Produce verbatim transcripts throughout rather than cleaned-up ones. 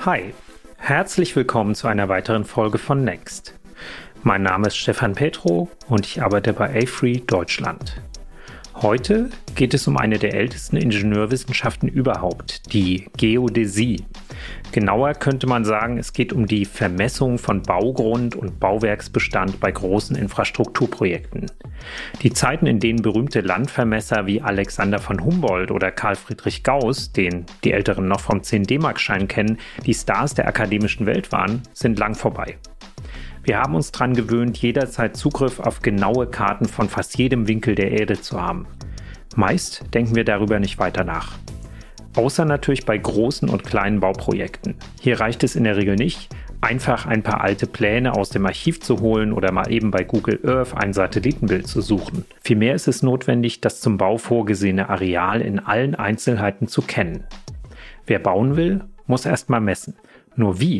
Hi, herzlich willkommen zu einer weiteren Folge von Next. Mein Name ist Stefan Petro und ich arbeite bei A-Free Deutschland. Heute geht es um eine der ältesten Ingenieurwissenschaften überhaupt, die Geodäsie. Genauer könnte man sagen, es geht um die Vermessung von Baugrund und Bauwerksbestand bei großen Infrastrukturprojekten. Die Zeiten, in denen berühmte Landvermesser wie Alexander von Humboldt oder Carl Friedrich Gauss, den die Älteren noch vom zehn D-Mark-Schein kennen, die Stars der akademischen Welt waren, sind lang vorbei. Wir haben uns daran gewöhnt, jederzeit Zugriff auf genaue Karten von fast jedem Winkel der Erde zu haben. Meist denken wir darüber nicht weiter nach. Außer natürlich bei großen und kleinen Bauprojekten. Hier reicht es in der Regel nicht, einfach ein paar alte Pläne aus dem Archiv zu holen oder mal eben bei Google Earth ein Satellitenbild zu suchen. Vielmehr ist es notwendig, das zum Bau vorgesehene Areal in allen Einzelheiten zu kennen. Wer bauen will, muss erst mal messen. Nur wie?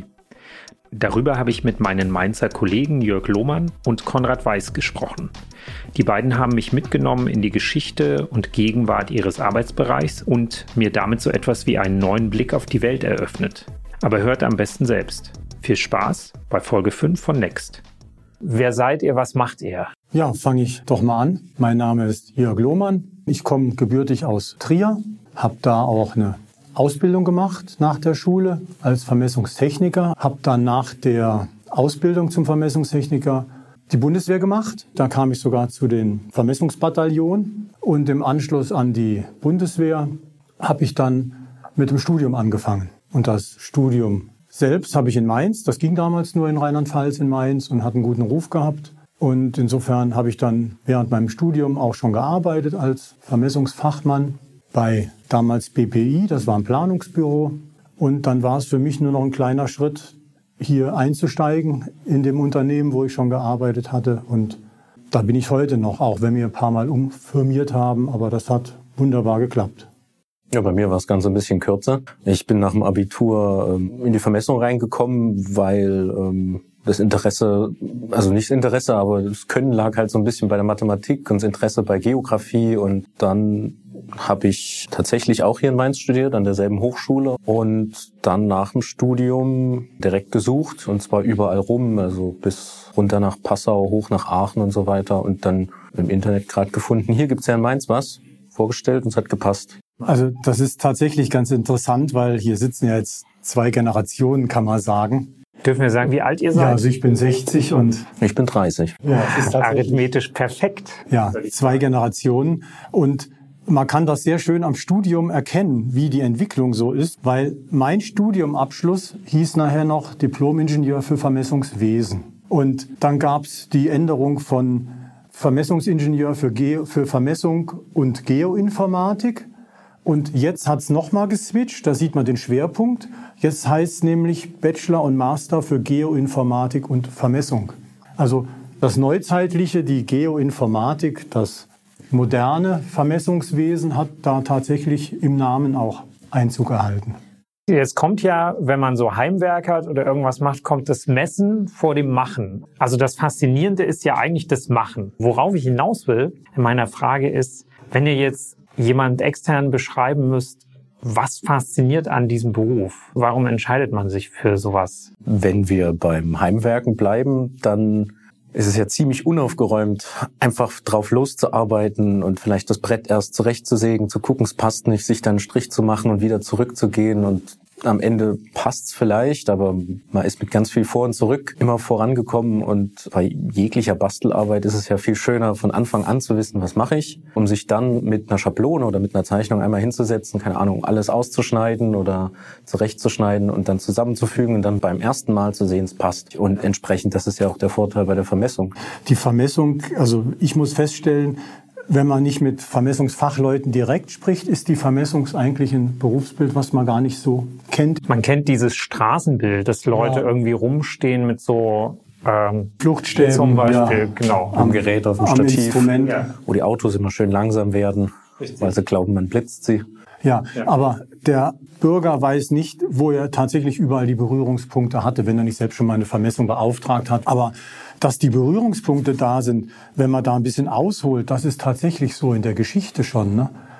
Darüber habe ich mit meinen Mainzer Kollegen Jörg Lohmann und Konrad Weiß gesprochen. Die beiden haben mich mitgenommen in die Geschichte und Gegenwart ihres Arbeitsbereichs und mir damit so etwas wie einen neuen Blick auf die Welt eröffnet. Aber hört am besten selbst. Viel Spaß bei Folge fünf von Next. Wer seid ihr, was macht ihr? Ja, fange ich doch mal an. Mein Name ist Jörg Lohmann. Ich komme gebürtig aus Trier, habe da auch eine Ausbildung gemacht nach der Schule als Vermessungstechniker, habe dann nach der Ausbildung zum Vermessungstechniker die Bundeswehr gemacht. Da kam ich sogar zu den Vermessungsbataillonen und im Anschluss an die Bundeswehr habe ich dann mit dem Studium angefangen. Und das Studium selbst habe ich in Mainz, das ging damals nur in Rheinland-Pfalz in Mainz und hat einen guten Ruf gehabt. Und insofern habe ich dann während meinem Studium auch schon gearbeitet als Vermessungsfachmann bei damals B P I, das war ein Planungsbüro. Und dann war es für mich nur noch ein kleiner Schritt, hier einzusteigen in dem Unternehmen, wo ich schon gearbeitet hatte. Und da bin ich heute noch, auch wenn wir ein paar Mal umfirmiert haben. Aber das hat wunderbar geklappt. Ja, bei mir war es ganz ein bisschen kürzer. Ich bin nach dem Abitur ähm, in die Vermessung reingekommen, weil ähm, das Interesse, also nicht Interesse, aber das Können lag halt so ein bisschen bei der Mathematik und das Interesse bei Geografie. Und dann habe ich tatsächlich auch hier in Mainz studiert, an derselben Hochschule. Und dann nach dem Studium direkt gesucht, und zwar überall rum, also bis runter nach Passau, hoch nach Aachen und so weiter. Und dann im Internet gerade gefunden, hier gibt's ja in Mainz was, vorgestellt und es hat gepasst. Also das ist tatsächlich ganz interessant, weil hier sitzen ja jetzt zwei Generationen, kann man sagen. Dürfen wir sagen, wie alt ihr seid? Ja, also ich bin sechzig und ich bin dreißig. Ja, es ist arithmetisch perfekt. Ja, zwei Generationen. Und man kann das sehr schön am Studium erkennen, wie die Entwicklung so ist, weil mein Studiumabschluss hieß nachher noch Diplom-Ingenieur für Vermessungswesen. Und dann gab es die Änderung von Vermessungsingenieur für, Ge- für Vermessung und Geoinformatik. Und jetzt hat's nochmal geswitcht, da sieht man den Schwerpunkt. Jetzt heißt es nämlich Bachelor und Master für Geoinformatik und Vermessung. Also das Neuzeitliche, die Geoinformatik, das moderne Vermessungswesen hat da tatsächlich im Namen auch Einzug erhalten. Jetzt kommt ja, wenn man so heimwerkert oder irgendwas macht, kommt das Messen vor dem Machen. Also das Faszinierende ist ja eigentlich das Machen. Worauf ich hinaus will in meiner Frage ist, wenn ihr jetzt jemand extern beschreiben müsst, was fasziniert an diesem Beruf? Warum entscheidet man sich für sowas? Wenn wir beim Heimwerken bleiben, dann ist es ja ziemlich unaufgeräumt, einfach drauf loszuarbeiten und vielleicht das Brett erst zurechtzusägen, zu gucken, es passt nicht, sich dann einen Strich zu machen und wieder zurückzugehen, und am Ende passt's vielleicht, aber man ist mit ganz viel vor und zurück immer vorangekommen, und bei jeglicher Bastelarbeit ist es ja viel schöner, von Anfang an zu wissen, was mache ich, um sich dann mit einer Schablone oder mit einer Zeichnung einmal hinzusetzen, keine Ahnung, alles auszuschneiden oder zurechtzuschneiden und dann zusammenzufügen und dann beim ersten Mal zu sehen, es passt. Und entsprechend, das ist ja auch der Vorteil bei der Vermessung. Die Vermessung, also ich muss feststellen, wenn man nicht mit Vermessungsfachleuten direkt spricht, ist die Vermessung eigentlich ein Berufsbild, was man gar nicht so kennt. Man kennt dieses Straßenbild, dass Leute ja irgendwie rumstehen mit so ähm, Fluchtstäben zum Beispiel, ja, genau, am Gerät auf dem Stativ, Instrument. Ja. Wo die Autos immer schön langsam werden, richtig, weil sie glauben, man blitzt sie. Ja, ja, aber der Bürger weiß nicht, wo er tatsächlich überall die Berührungspunkte hatte, wenn er nicht selbst schon mal eine Vermessung beauftragt hat. Aber dass die Berührungspunkte da sind, wenn man da ein bisschen ausholt, das ist tatsächlich so in der Geschichte schon. Ne?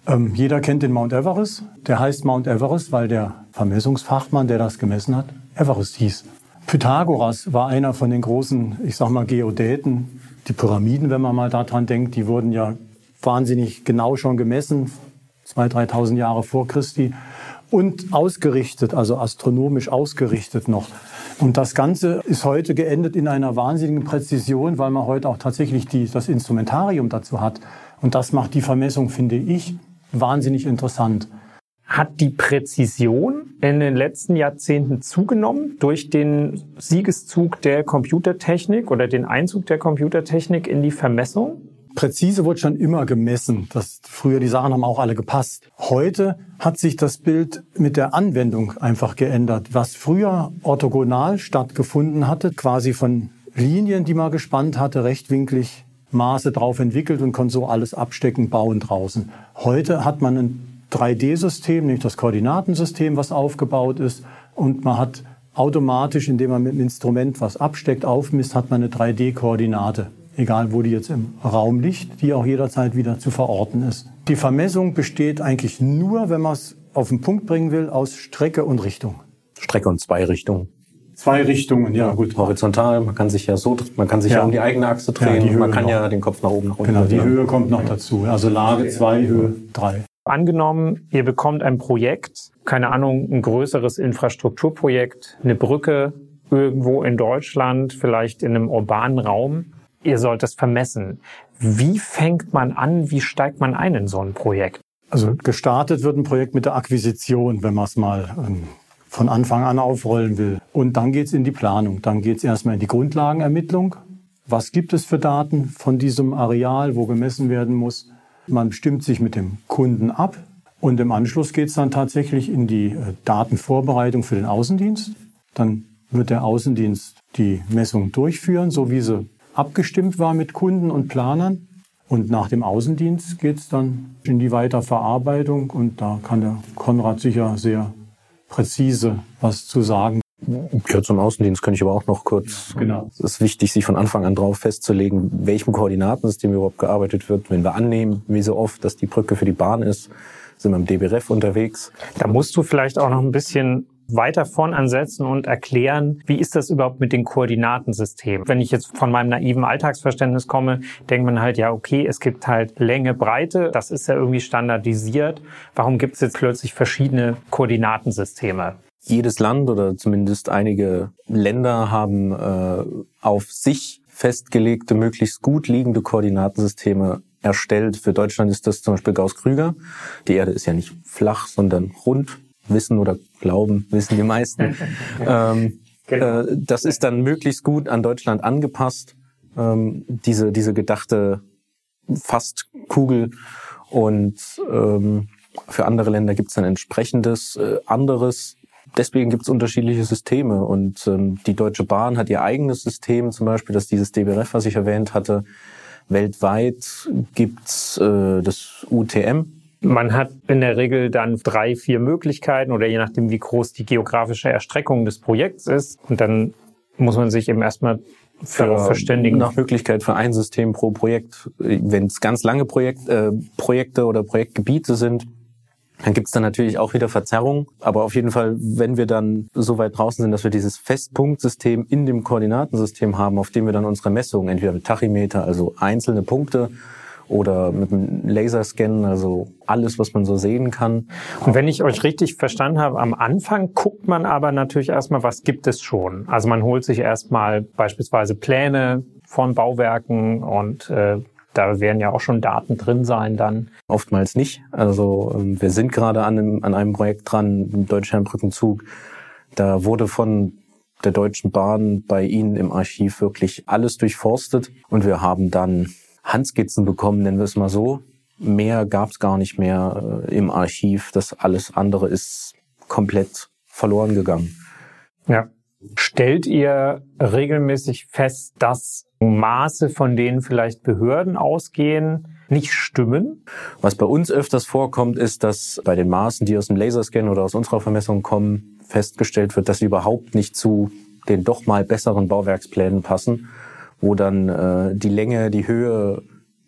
Ähm, jeder kennt den Mount Everest. Der heißt Mount Everest, weil der Vermessungsfachmann, der das gemessen hat, Everest hieß. Pythagoras war einer von den großen, ich sag mal, Geodäten. Die Pyramiden, wenn man mal daran denkt, die wurden ja wahnsinnig genau schon gemessen, zweitausend, dreitausend Jahre vor Christi. Und ausgerichtet, also astronomisch ausgerichtet noch. Und das Ganze ist heute geendet in einer wahnsinnigen Präzision, weil man heute auch tatsächlich die, das Instrumentarium dazu hat. Und das macht die Vermessung, finde ich, wahnsinnig interessant. Hat die Präzision in den letzten Jahrzehnten zugenommen durch den Siegeszug der Computertechnik oder den Einzug der Computertechnik in die Vermessung? Präzise wurde schon immer gemessen. Das, früher die Sachen haben auch alle gepasst. Heute hat sich das Bild mit der Anwendung einfach geändert. Was früher orthogonal stattgefunden hatte, quasi von Linien, die man gespannt hatte, rechtwinklig Maße drauf entwickelt und konnte so alles abstecken, bauen draußen. Heute hat man ein drei D System, nämlich das Koordinatensystem, was aufgebaut ist. Und man hat automatisch, indem man mit dem Instrument was absteckt, aufmisst, hat man eine drei D Koordinate. Egal, wo die jetzt im Raum liegt, die auch jederzeit wieder zu verorten ist. Die Vermessung besteht eigentlich nur, wenn man es auf den Punkt bringen will, aus Strecke und Richtung. Strecke und zwei Richtungen. Zwei Richtungen, ja gut. Horizontal, man kann sich ja so, man kann sich ja, ja um die eigene Achse drehen, ja, man kann noch. ja den Kopf nach oben, nach unten. Genau, die Höhe kommt noch dazu. Also Lage zwei, Höhe drei. Angenommen, ihr bekommt ein Projekt, keine Ahnung, ein größeres Infrastrukturprojekt, eine Brücke irgendwo in Deutschland, vielleicht in einem urbanen Raum. Ihr sollt es vermessen. Wie fängt man an, wie steigt man ein in so ein Projekt? Also gestartet wird ein Projekt mit der Akquisition, wenn man es mal ähm, von Anfang an aufrollen will. Und dann geht's in die Planung. Dann geht's erstmal in die Grundlagenermittlung. Was gibt es für Daten von diesem Areal, wo gemessen werden muss? Man stimmt sich mit dem Kunden ab. Und im Anschluss geht's dann tatsächlich in die äh, Datenvorbereitung für den Außendienst. Dann wird der Außendienst die Messung durchführen, so wie sie abgestimmt war mit Kunden und Planern. Und nach dem Außendienst geht es dann in die Weiterverarbeitung. Und da kann der Konrad sicher sehr präzise was zu sagen. Ja, zum Außendienst könnte ich aber auch noch kurz. Genau. Es ist wichtig, sich von Anfang an drauf festzulegen, welchem Koordinatensystem überhaupt gearbeitet wird. Wenn wir annehmen, wie so oft, dass die Brücke für die Bahn ist, sind wir im D B R E F unterwegs. Da musst du vielleicht auch noch ein bisschen weiter vorn ansetzen und erklären, wie ist das überhaupt mit den Koordinatensystemen? Wenn ich jetzt von meinem naiven Alltagsverständnis komme, denkt man halt, ja okay, es gibt halt Länge, Breite, das ist ja irgendwie standardisiert. Warum gibt es jetzt plötzlich verschiedene Koordinatensysteme? Jedes Land oder zumindest einige Länder haben äh, auf sich festgelegte, möglichst gut liegende Koordinatensysteme erstellt. Für Deutschland ist das zum Beispiel Gauss-Krüger. Die Erde ist ja nicht flach, sondern rund. Wissen oder glauben, wissen die meisten. ähm, genau. äh, das ist dann möglichst gut an Deutschland angepasst, ähm, diese diese gedachte Fastkugel. Und ähm, für andere Länder gibt es dann entsprechendes äh, anderes. Deswegen gibt es unterschiedliche Systeme. Und ähm, die Deutsche Bahn hat ihr eigenes System, zum Beispiel, das dieses D B R E F, was ich erwähnt hatte. Weltweit gibt's äh, das U T M. Man hat in der Regel dann drei, vier Möglichkeiten oder je nachdem, wie groß die geografische Erstreckung des Projekts ist. Und dann muss man sich eben erstmal für ja, verständigen. Nach Möglichkeit für ein System pro Projekt. Wenn es ganz lange Projekt, äh, Projekte oder Projektgebiete sind, dann gibt es dann natürlich auch wieder Verzerrungen. Aber auf jeden Fall, wenn wir dann so weit draußen sind, dass wir dieses Festpunktsystem in dem Koordinatensystem haben, auf dem wir dann unsere Messungen, entweder mit Tachymeter, also einzelne Punkte, oder mit einem Laserscan, also alles, was man so sehen kann. Und wenn ich euch richtig verstanden habe, am Anfang guckt man aber natürlich erstmal, was gibt es schon. Also man holt sich erstmal beispielsweise Pläne von Bauwerken und äh, da werden ja auch schon Daten drin sein dann. Oftmals nicht. Also ähm, wir sind gerade an einem, an einem Projekt dran, im Deutschlandbrückenzug. Da wurde von der Deutschen Bahn bei Ihnen im Archiv wirklich alles durchforstet und wir haben dann Handskizzen bekommen, nennen wir es mal so. Mehr gab es gar nicht mehr äh, im Archiv. Das alles andere ist komplett verloren gegangen. Ja. Stellt ihr regelmäßig fest, dass Maße, von denen vielleicht Behörden ausgehen, nicht stimmen? Was bei uns öfters vorkommt, ist, dass bei den Maßen, die aus dem Laserscan oder aus unserer Vermessung kommen, festgestellt wird, dass sie überhaupt nicht zu den doch mal besseren Bauwerksplänen passen, wo dann äh, die Länge, die Höhe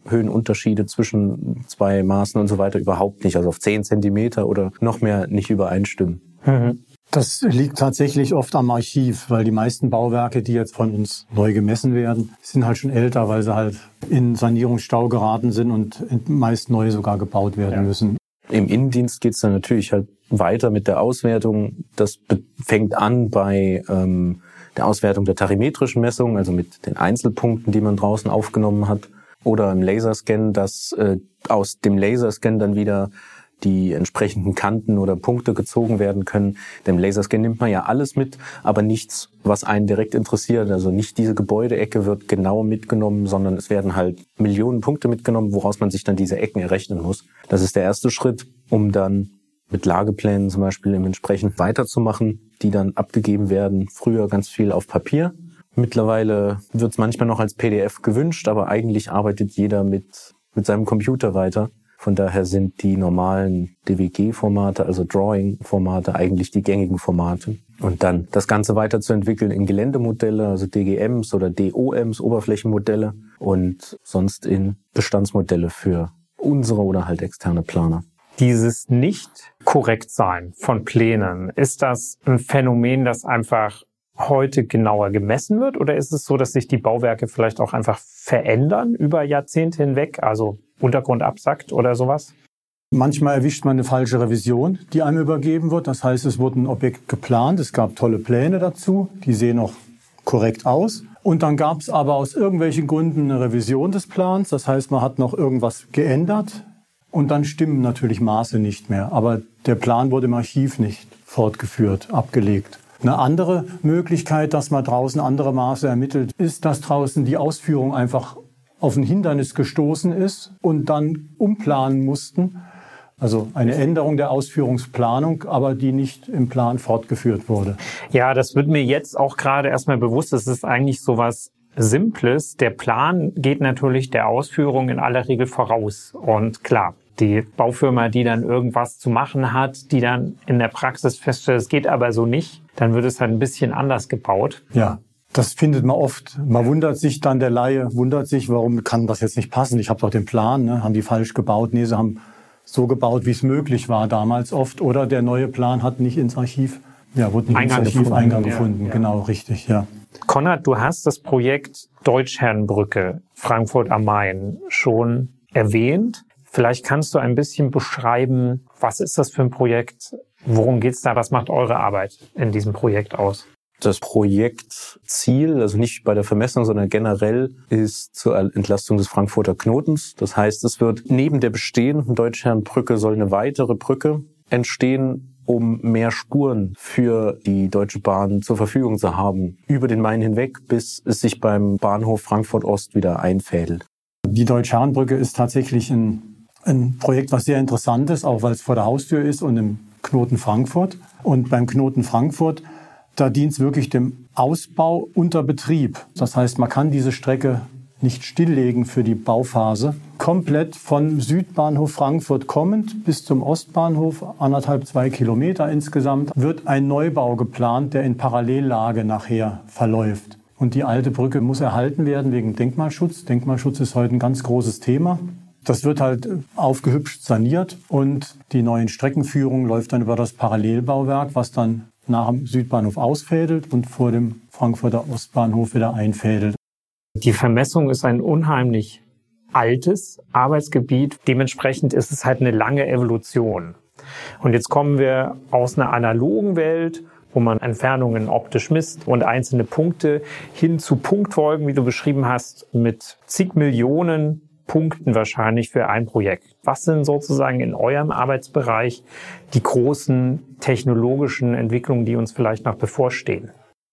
Höhenunterschiede zwischen zwei Maßen und so weiter überhaupt nicht, also auf zehn Zentimeter oder noch mehr nicht übereinstimmen. Mhm. Das liegt tatsächlich oft am Archiv, weil die meisten Bauwerke, die jetzt von uns neu gemessen werden, sind halt schon älter, weil sie halt in Sanierungsstau geraten sind und meist neu sogar gebaut werden ja. müssen. Im Innendienst geht es dann natürlich halt weiter mit der Auswertung. Das fängt an bei ähm, der Auswertung der tarimetrischen Messung, also mit den Einzelpunkten, die man draußen aufgenommen hat. Oder im Laserscan, dass äh, aus dem Laserscan dann wieder die entsprechenden Kanten oder Punkte gezogen werden können. Denn im Laserscan nimmt man ja alles mit, aber nichts, was einen direkt interessiert. Also nicht diese Gebäudeecke wird genau mitgenommen, sondern es werden halt Millionen Punkte mitgenommen, woraus man sich dann diese Ecken errechnen muss. Das ist der erste Schritt, um dann mit Lageplänen zum Beispiel entsprechend weiterzumachen, die dann abgegeben werden. Früher ganz viel auf Papier. Mittlerweile wird es manchmal noch als P D F gewünscht, aber eigentlich arbeitet jeder mit, mit seinem Computer weiter. Von daher sind die normalen D W G-Formate, also Drawing-Formate, eigentlich die gängigen Formate. Und dann das Ganze weiterzuentwickeln in Geländemodelle, also D G Ms oder D O Ms, Oberflächenmodelle und sonst in Bestandsmodelle für unsere oder halt externe Planer. Dieses Nicht-Korrektsein von Plänen, ist das ein Phänomen, das einfach heute genauer gemessen wird? Oder ist es so, dass sich die Bauwerke vielleicht auch einfach verändern über Jahrzehnte hinweg, also Untergrund absackt oder sowas? Manchmal erwischt man eine falsche Revision, die einem übergeben wird. Das heißt, es wurde ein Objekt geplant, es gab tolle Pläne dazu, die sehen auch korrekt aus. Und dann gab es aber aus irgendwelchen Gründen eine Revision des Plans. Das heißt, man hat noch irgendwas geändert und dann stimmen natürlich Maße nicht mehr. Aber der Plan wurde im Archiv nicht fortgeführt, abgelegt. Eine andere Möglichkeit, dass man draußen andere Maße ermittelt, ist, dass draußen die Ausführung einfach auf ein Hindernis gestoßen ist und dann umplanen mussten. Also eine Änderung der Ausführungsplanung, aber die nicht im Plan fortgeführt wurde. Ja, das wird mir jetzt auch gerade erstmal bewusst. Das ist eigentlich sowas Simples. Der Plan geht natürlich der Ausführung in aller Regel voraus. Und klar, die Baufirma, die dann irgendwas zu machen hat, die dann in der Praxis feststellt, es geht aber so nicht, dann wird es halt ein bisschen anders gebaut. Ja. Das findet man oft. Man wundert sich dann, der Laie wundert sich, warum kann das jetzt nicht passen? Ich habe doch den Plan, ne? Haben die falsch gebaut? Nee, sie haben so gebaut, wie es möglich war damals oft. Oder der neue Plan hat nicht ins Archiv, ja, wurde nicht Eingang ins Archiv gefunden. Eingang gefunden. Ja. Genau, richtig, ja. Konrad, du hast das Projekt Deutschherrenbrücke Frankfurt am Main schon erwähnt. Vielleicht kannst du ein bisschen beschreiben, was ist das für ein Projekt? Worum geht's da? Was macht eure Arbeit in diesem Projekt aus? Das Projektziel, also nicht bei der Vermessung, sondern generell, ist zur Entlastung des Frankfurter Knotens. Das heißt, es wird neben der bestehenden Deutschherrenbrücke soll eine weitere Brücke entstehen, um mehr Spuren für die Deutsche Bahn zur Verfügung zu haben, über den Main hinweg, bis es sich beim Bahnhof Frankfurt Ost wieder einfädelt. Die Deutschherrenbrücke ist tatsächlich ein, ein Projekt, was sehr interessant ist, auch weil es vor der Haustür ist und im Knoten Frankfurt. Und beim Knoten Frankfurt, da dient es wirklich dem Ausbau unter Betrieb. Das heißt, man kann diese Strecke nicht stilllegen für die Bauphase. Komplett von Südbahnhof Frankfurt kommend bis zum Ostbahnhof, anderthalb, zwei Kilometer insgesamt, wird ein Neubau geplant, der in Parallellage nachher verläuft. Und die alte Brücke muss erhalten werden wegen Denkmalschutz. Denkmalschutz ist heute ein ganz großes Thema. Das wird halt aufgehübscht saniert und die neuen Streckenführung läuft dann über das Parallelbauwerk, was dann nach dem Südbahnhof ausfädelt und vor dem Frankfurter Ostbahnhof wieder einfädelt. Die Vermessung ist ein unheimlich altes Arbeitsgebiet. Dementsprechend ist es halt eine lange Evolution. Und jetzt kommen wir aus einer analogen Welt, wo man Entfernungen optisch misst und einzelne Punkte, hin zu Punktfolgen, wie du beschrieben hast, mit zig Millionen Punkten wahrscheinlich für ein Projekt. Was sind sozusagen in eurem Arbeitsbereich die großen technologischen Entwicklungen, die uns vielleicht noch bevorstehen?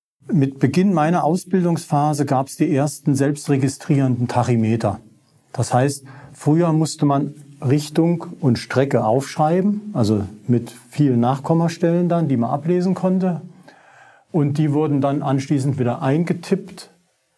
Mit Beginn meiner Ausbildungsphase gab es die ersten selbstregistrierenden Tachymeter. Das heißt, früher musste man Richtung und Strecke aufschreiben, also mit vielen Nachkommastellen dann, die man ablesen konnte. Und die wurden dann anschließend wieder eingetippt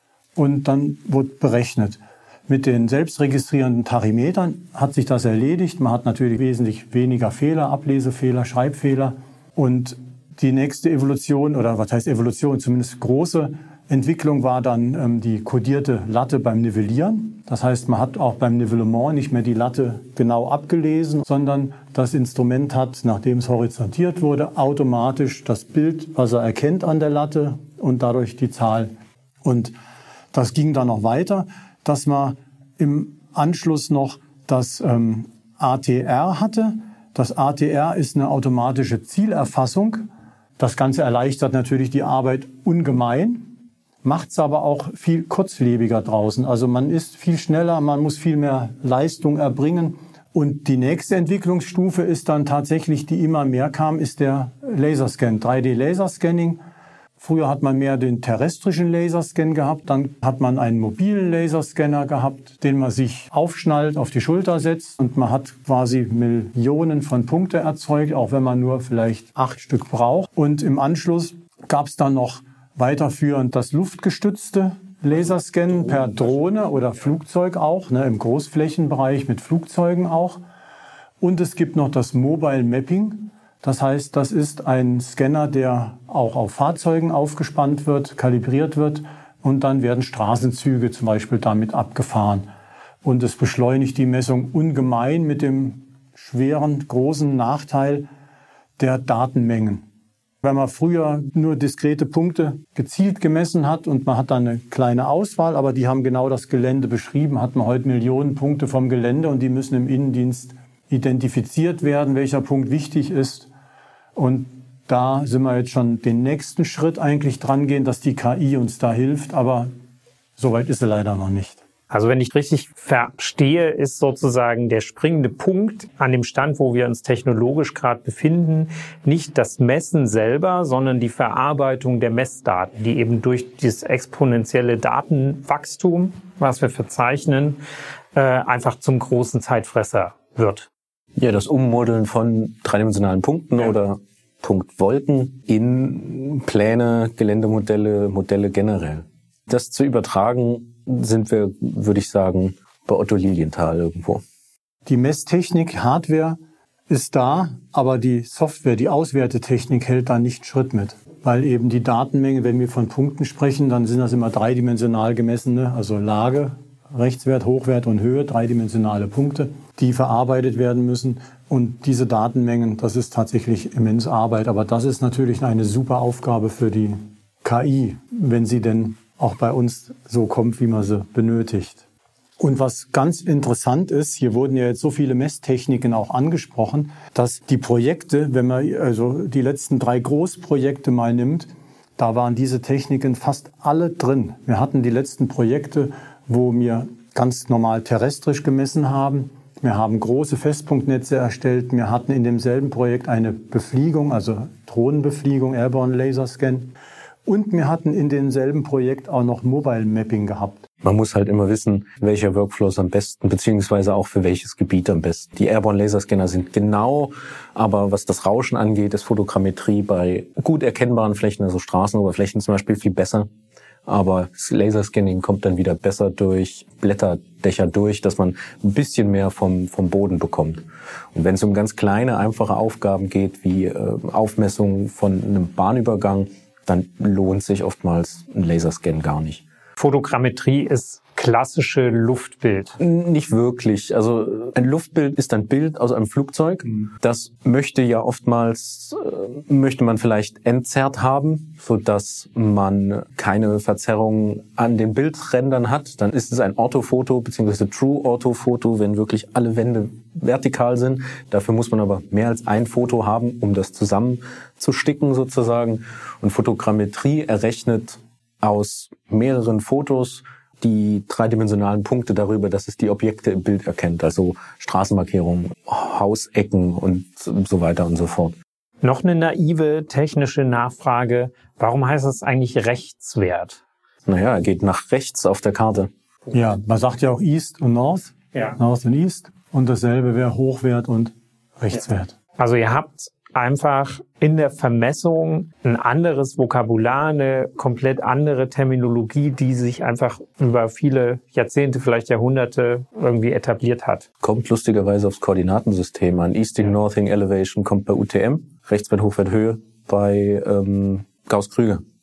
und dann wurde berechnet. Mit den selbstregistrierenden Tachymetern hat sich das erledigt. Man hat natürlich wesentlich weniger Fehler, Ablesefehler, Schreibfehler. Und die nächste Evolution, oder was heißt Evolution, zumindest große Entwicklung war dann ähm, die kodierte Latte beim Nivellieren. Das heißt, man hat auch beim Nivellement nicht mehr die Latte genau abgelesen, sondern das Instrument hat, nachdem es horizontiert wurde, automatisch das Bild, was er erkennt an der Latte und dadurch die Zahl. Und das ging dann noch weiter, dass man im Anschluss noch das ähm, A T R hatte. Das A T R ist eine automatische Zielerfassung. Das Ganze erleichtert natürlich die Arbeit ungemein, macht es aber auch viel kurzlebiger draußen. Also man ist viel schneller, man muss viel mehr Leistung erbringen. Und die nächste Entwicklungsstufe ist dann tatsächlich, die immer mehr kam, ist der Laserscan, drei D Laserscanning. Früher hat man mehr den terrestrischen Laserscan gehabt, dann hat man einen mobilen Laserscanner gehabt, den man sich aufschnallt, auf die Schulter setzt und man hat quasi Millionen von Punkte erzeugt, auch wenn man nur vielleicht acht Stück braucht. Und im Anschluss gab es dann noch weiterführend das luftgestützte Laserscannen per Drohne oder Flugzeug auch, ne, im Großflächenbereich mit Flugzeugen auch. Und es gibt noch das Mobile Mapping. Das heißt, das ist ein Scanner, der auch auf Fahrzeugen aufgespannt wird, kalibriert wird und dann werden Straßenzüge zum Beispiel damit abgefahren. Und es beschleunigt die Messung ungemein mit dem schweren, großen Nachteil der Datenmengen. Wenn man früher nur diskrete Punkte gezielt gemessen hat und man hat dann eine kleine Auswahl, aber die haben genau das Gelände beschrieben, hat man heute Millionen Punkte vom Gelände und die müssen im Innendienst identifiziert werden, welcher Punkt wichtig ist. Und da sind wir jetzt schon den nächsten Schritt eigentlich dran gehen, dass die K I uns da hilft, aber so weit ist sie leider noch nicht. Also wenn ich richtig verstehe, ist sozusagen der springende Punkt an dem Stand, wo wir uns technologisch gerade befinden, nicht das Messen selber, sondern die Verarbeitung der Messdaten, die eben durch dieses exponentielle Datenwachstum, was wir verzeichnen, äh, einfach zum großen Zeitfresser wird. Ja, das Ummodeln von dreidimensionalen Punkten ja. oder Punktwolken in Pläne, Geländemodelle, Modelle generell. Das zu übertragen, sind wir, würde ich sagen, bei Otto Lilienthal irgendwo. Die Messtechnik, Hardware ist da, aber die Software, die Auswertetechnik hält da nicht Schritt mit. Weil eben die Datenmenge, wenn wir von Punkten sprechen, dann sind das immer dreidimensional gemessene, also Lage, Rechtswert, Hochwert und Höhe, dreidimensionale Punkte, die verarbeitet werden müssen. Und diese Datenmengen, das ist tatsächlich immens Arbeit. Aber das ist natürlich eine super Aufgabe für die K I, wenn sie denn auch bei uns so kommt, wie man sie benötigt. Und was ganz interessant ist, hier wurden ja jetzt so viele Messtechniken auch angesprochen, dass die Projekte, wenn man also die letzten drei Großprojekte mal nimmt, da waren diese Techniken fast alle drin. Wir hatten die letzten Projekte, wo wir ganz normal terrestrisch gemessen haben. Wir haben große Festpunktnetze erstellt. Wir hatten in demselben Projekt eine Befliegung, also Drohnenbefliegung, Airborne Laserscan. Und wir hatten in demselben Projekt auch noch Mobile Mapping gehabt. Man muss halt immer wissen, welcher Workflow ist am besten, beziehungsweise auch für welches Gebiet am besten. Die Airborne Laserscanner sind genau, aber was das Rauschen angeht, ist Fotogrammetrie bei gut erkennbaren Flächen, also Straßenoberflächen zum Beispiel, viel besser. Aber das Laserscanning kommt dann wieder besser durch Blätterdächer durch, dass man ein bisschen mehr vom, vom Boden bekommt. Und wenn es um ganz kleine, einfache Aufgaben geht, wie äh, Aufmessung von einem Bahnübergang, dann lohnt sich oftmals ein Laserscan gar nicht. Fotogrammetrie ist klassische Luftbild. Nicht wirklich. Also ein Luftbild ist ein Bild aus einem Flugzeug. Das möchte ja oftmals, äh, möchte man vielleicht entzerrt haben, sodass man keine Verzerrung an den Bildrändern hat. Dann ist es ein Orthofoto bzw. True Orthofoto, wenn wirklich alle Wände vertikal sind. Dafür muss man aber mehr als ein Foto haben, um das zusammenzusticken sozusagen. Und Fotogrammetrie errechnet aus mehreren Fotos die dreidimensionalen Punkte darüber, dass es die Objekte im Bild erkennt, also Straßenmarkierungen, Hausecken und so weiter und so fort. Noch eine naive technische Nachfrage. Warum heißt das eigentlich Rechtswert? Naja, er geht nach rechts auf der Karte. Ja, man sagt ja auch East und North. Ja. North und East. Und dasselbe wäre Hochwert und Rechtswert. Also ihr habt einfach in der Vermessung ein anderes Vokabular, eine komplett andere Terminologie, die sich einfach über viele Jahrzehnte, vielleicht Jahrhunderte irgendwie etabliert hat. Kommt lustigerweise aufs Koordinatensystem an. Easting, Northing, Elevation kommt bei U T M, Rechtswert, Hochwert, Höhe bei ähm, Gauss-Krüger.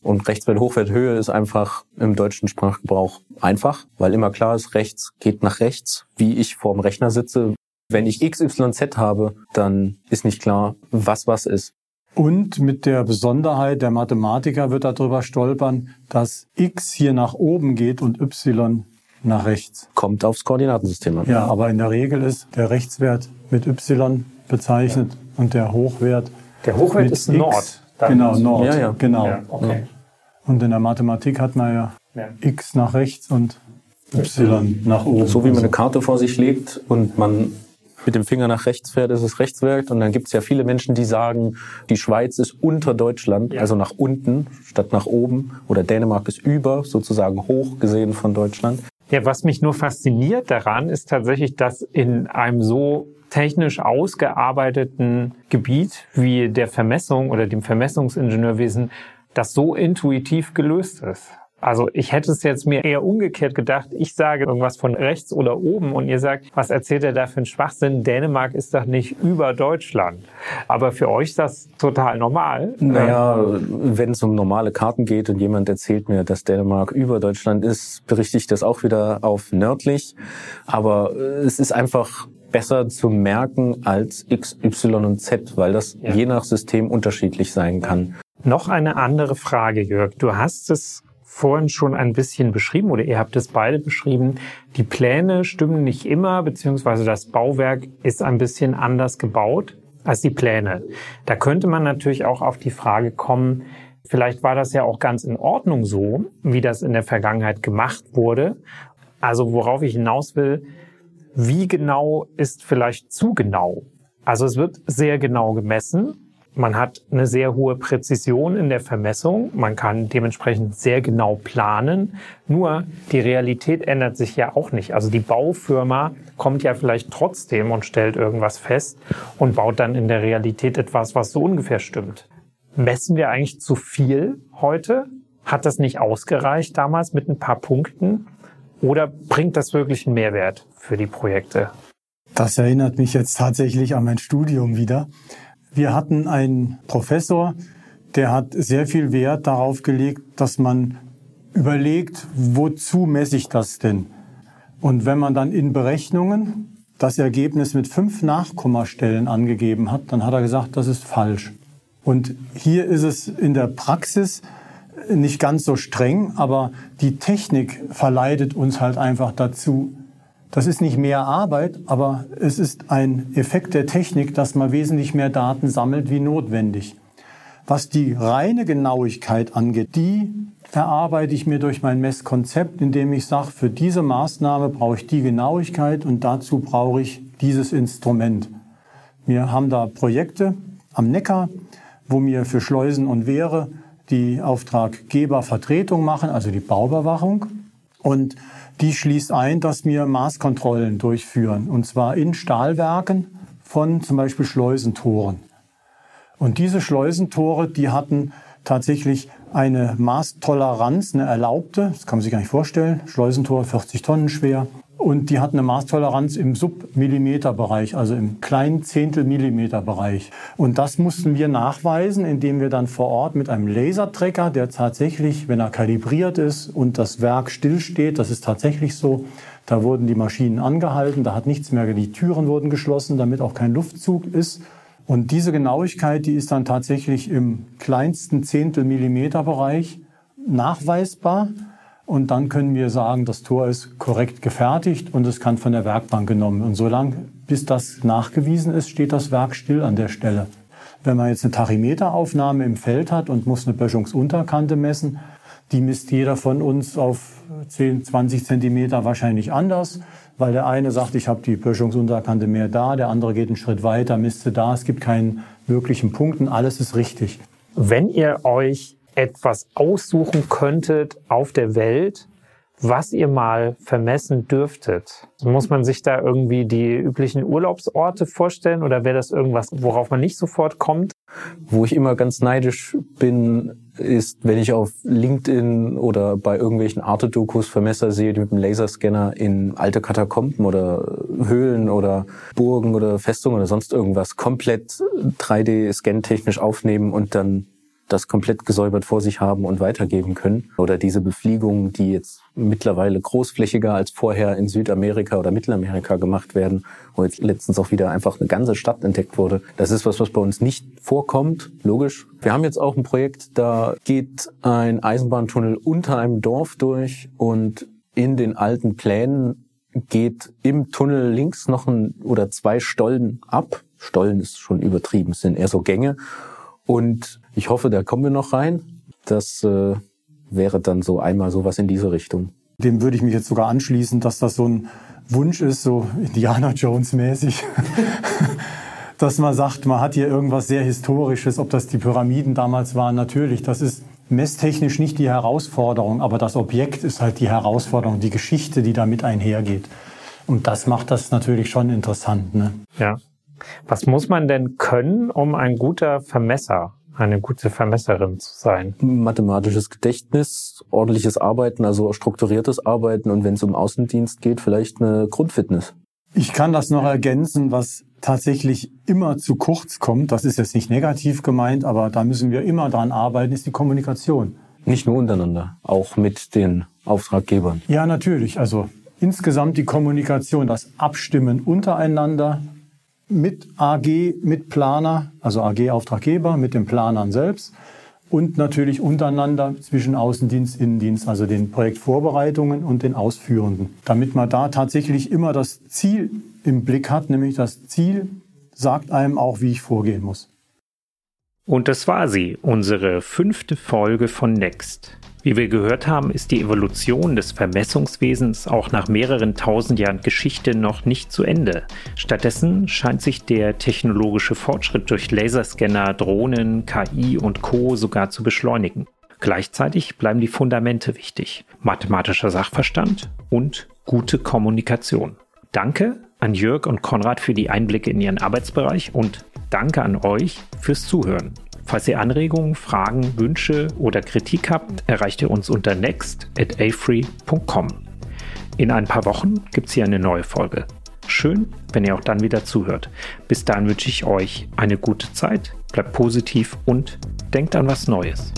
Und Rechtswert, Hochwert, Höhe ist einfach im deutschen Sprachgebrauch einfach, weil immer klar ist, rechts geht nach rechts, wie ich vorm Rechner sitze. Wenn ich X Y Z habe, dann ist nicht klar, was was ist. Und mit der Besonderheit, der Mathematiker wird darüber stolpern, dass X hier nach oben geht und Y nach rechts. Kommt aufs Koordinatensystem an. Ja, aber in der Regel ist der Rechtswert mit Y bezeichnet ja. und der Hochwert Der Hochwert mit ist X. Nord. Genau, Nord. Ja, ja. Genau. Ja, okay. Und in der Mathematik hat man ja, ja. X nach rechts und Y nach oben. So wie man eine Karte vor sich legt und man mit dem Finger nach rechts fährt, ist es Rechtswert. Und dann gibt es ja viele Menschen, die sagen, die Schweiz ist unter Deutschland, ja. also nach unten statt nach oben. Oder Dänemark ist über, sozusagen hoch gesehen von Deutschland. Ja, was mich nur fasziniert daran, ist tatsächlich, dass in einem so technisch ausgearbeiteten Gebiet wie der Vermessung oder dem Vermessungsingenieurwesen das so intuitiv gelöst ist. Also ich hätte es jetzt mir eher umgekehrt gedacht, ich sage irgendwas von rechts oder oben und ihr sagt, was erzählt er da für einen Schwachsinn? Dänemark ist doch nicht über Deutschland. Aber für euch ist das total normal. Naja, wenn es um normale Karten geht und jemand erzählt mir, dass Dänemark über Deutschland ist, berichte ich das auch wieder auf nördlich. Aber es ist einfach besser zu merken als X, Y und Z, weil das ja. je nach System unterschiedlich sein kann. Noch eine andere Frage, Jörg. Du hast es vorhin schon ein bisschen beschrieben oder ihr habt es beide beschrieben. Die Pläne stimmen nicht immer, beziehungsweise das Bauwerk ist ein bisschen anders gebaut als die Pläne. Da könnte man natürlich auch auf die Frage kommen, vielleicht war das ja auch ganz in Ordnung so, wie das in der Vergangenheit gemacht wurde. Also worauf ich hinaus will, wie genau ist vielleicht zu genau? Also es wird sehr genau gemessen. Man hat eine sehr hohe Präzision in der Vermessung. Man kann dementsprechend sehr genau planen. Nur die Realität ändert sich ja auch nicht. Also die Baufirma kommt ja vielleicht trotzdem und stellt irgendwas fest und baut dann in der Realität etwas, was so ungefähr stimmt. Messen wir eigentlich zu viel heute? Hat das nicht ausgereicht damals mit ein paar Punkten? Oder bringt das wirklich einen Mehrwert für die Projekte? Das erinnert mich jetzt tatsächlich an mein Studium wieder. Wir hatten einen Professor, der hat sehr viel Wert darauf gelegt, dass man überlegt, wozu messe ich das denn? Und wenn man dann in Berechnungen das Ergebnis mit fünf Nachkommastellen angegeben hat, dann hat er gesagt, das ist falsch. Und hier ist es in der Praxis nicht ganz so streng, aber die Technik verleitet uns halt einfach dazu. Das ist nicht mehr Arbeit, aber es ist ein Effekt der Technik, dass man wesentlich mehr Daten sammelt wie notwendig. Was die reine Genauigkeit angeht, die erarbeite ich mir durch mein Messkonzept, indem ich sage, für diese Maßnahme brauche ich die Genauigkeit und dazu brauche ich dieses Instrument. Wir haben da Projekte am Neckar, wo wir für Schleusen und Wehre die Auftraggebervertretung machen, also die Bauüberwachung. Und die schließt ein, dass wir Maßkontrollen durchführen, und zwar in Stahlwerken von zum Beispiel Schleusentoren. Und diese Schleusentore, die hatten tatsächlich eine Maßtoleranz, eine erlaubte, das kann man sich gar nicht vorstellen, Schleusentor vierzig Tonnen schwer. Und die hatten eine Maßtoleranz im Submillimeterbereich, also im kleinen Zehntelmillimeterbereich. Und das mussten wir nachweisen, indem wir dann vor Ort mit einem Lasertracker, der tatsächlich, wenn er kalibriert ist und das Werk stillsteht, das ist tatsächlich so, da wurden die Maschinen angehalten, da hat nichts mehr, die Türen wurden geschlossen, damit auch kein Luftzug ist. Und diese Genauigkeit, die ist dann tatsächlich im kleinsten Zehntelmillimeterbereich nachweisbar. Und dann können wir sagen, das Tor ist korrekt gefertigt und es kann von der Werkbank genommen. Und solange, bis das nachgewiesen ist, steht das Werk still an der Stelle. Wenn man jetzt eine Tachymeteraufnahme im Feld hat und muss eine Böschungsunterkante messen, die misst jeder von uns auf zehn, zwanzig Zentimeter wahrscheinlich anders, weil der eine sagt, ich habe die Böschungsunterkante mehr da, der andere geht einen Schritt weiter, misst sie da. Es gibt keinen wirklichen Punkt und alles ist richtig. Wenn ihr euch etwas aussuchen könntet auf der Welt, was ihr mal vermessen dürftet. Muss man sich da irgendwie die üblichen Urlaubsorte vorstellen oder wäre das irgendwas, worauf man nicht sofort kommt? Wo ich immer ganz neidisch bin, ist, wenn ich auf LinkedIn oder bei irgendwelchen Arte-Dokus Vermesser sehe, die mit dem Laserscanner in alte Katakomben oder Höhlen oder Burgen oder Festungen oder sonst irgendwas komplett drei D-Scan-technisch aufnehmen und dann das komplett gesäubert vor sich haben und weitergeben können. Oder diese Befliegungen, die jetzt mittlerweile großflächiger als vorher in Südamerika oder Mittelamerika gemacht werden, wo jetzt letztens auch wieder einfach eine ganze Stadt entdeckt wurde. Das ist was, was bei uns nicht vorkommt, logisch. Wir haben jetzt auch ein Projekt, da geht ein Eisenbahntunnel unter einem Dorf durch und in den alten Plänen geht im Tunnel links noch ein oder zwei Stollen ab. Stollen ist schon übertrieben, es sind eher so Gänge. Und ich hoffe, da kommen wir noch rein. Das äh, wäre dann so einmal sowas in diese Richtung. Dem würde ich mich jetzt sogar anschließen, dass das so ein Wunsch ist, so Indiana Jones mäßig. Dass man sagt, man hat hier irgendwas sehr Historisches, ob das die Pyramiden damals waren. Natürlich, das ist messtechnisch nicht die Herausforderung, aber das Objekt ist halt die Herausforderung, die Geschichte, die damit einhergeht. Und das macht das natürlich schon interessant, ne? Ja. Was muss man denn können, um ein guter Vermesser, eine gute Vermesserin zu sein? Mathematisches Gedächtnis, ordentliches Arbeiten, also strukturiertes Arbeiten und wenn es um Außendienst geht, vielleicht eine Grundfitness. Ich kann das noch ergänzen, was tatsächlich immer zu kurz kommt. Das ist jetzt nicht negativ gemeint, aber da müssen wir immer dran arbeiten, ist die Kommunikation. Nicht nur untereinander, auch mit den Auftraggebern. Ja, natürlich. Also insgesamt die Kommunikation, das Abstimmen untereinander, mit A G, mit Planer, also A G-Auftraggeber, mit den Planern selbst und natürlich untereinander zwischen Außendienst, Innendienst, also den Projektvorbereitungen und den Ausführenden. Damit man da tatsächlich immer das Ziel im Blick hat, nämlich das Ziel sagt einem auch, wie ich vorgehen muss. Und das war sie, unsere fünfte Folge von Next. Wie wir gehört haben, ist die Evolution des Vermessungswesens auch nach mehreren tausend Jahren Geschichte noch nicht zu Ende. Stattdessen scheint sich der technologische Fortschritt durch Laserscanner, Drohnen, K I und Co. sogar zu beschleunigen. Gleichzeitig bleiben die Fundamente wichtig: mathematischer Sachverstand und gute Kommunikation. Danke an Jörg und Konrad für die Einblicke in ihren Arbeitsbereich und danke an euch fürs Zuhören. Falls ihr Anregungen, Fragen, Wünsche oder Kritik habt, erreicht ihr uns unter next at a free punkt com. In ein paar Wochen gibt es hier eine neue Folge. Schön, wenn ihr auch dann wieder zuhört. Bis dahin wünsche ich euch eine gute Zeit, bleibt positiv und denkt an was Neues.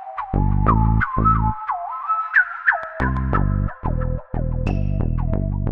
Thank you.